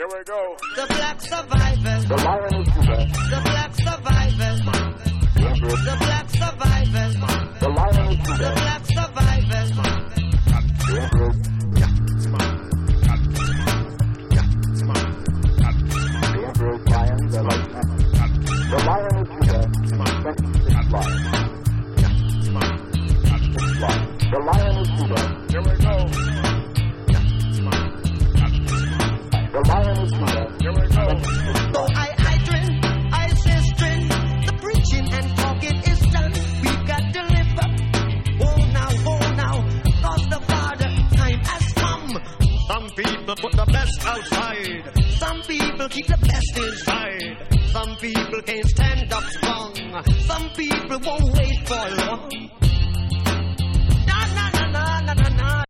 Here we go. The black survivors. The Lion of Judah. The black survivors. The Emperor. The black survivors. The Lion of The Judah. black survivors. The Emperor. The Emperor's lions are like men. The Lion of Judah. 26 lions. 6 lions. The Lion of Judah. Here we go. The Lion of Judah. Here we go. So I drink, I sistering. The preaching and talking is done. We got to live up. Oh now, cause the Father time has come. Some people put the best outside. Some people keep the best inside. Some people can't stand up strong. Some people won't wait for long.